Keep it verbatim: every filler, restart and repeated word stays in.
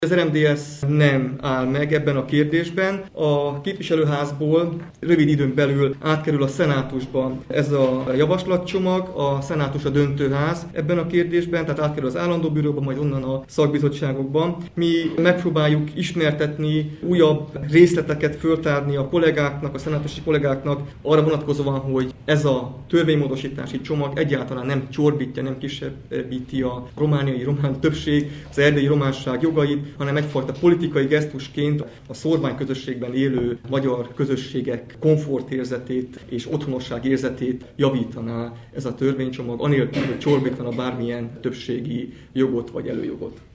Az er em dé es nem áll meg ebben a kérdésben. A képviselőházból rövid időn belül átkerül a szenátusban ez a javaslatcsomag, a szenátus a döntőház ebben a kérdésben, tehát átkerül az állandó bíróba, majd onnan a szakbizottságokban. Mi megpróbáljuk ismertetni, újabb részleteket föltárni a kollégáknak, a szenátusi kollégáknak arra vonatkozóan, hogy ez a törvénymódosítási csomag egyáltalán nem csorbítja, nem kisebbíti a romániai román többség, az erdélyi románság jogait, hanem egyfajta politikai gesztusként a szórványközösségben élő magyar közösségek komfortérzetét és otthonosság érzetét javítaná ez a törvénycsomag, anélkül, hogy csorbítana bármilyen többségi jogot vagy előjogot.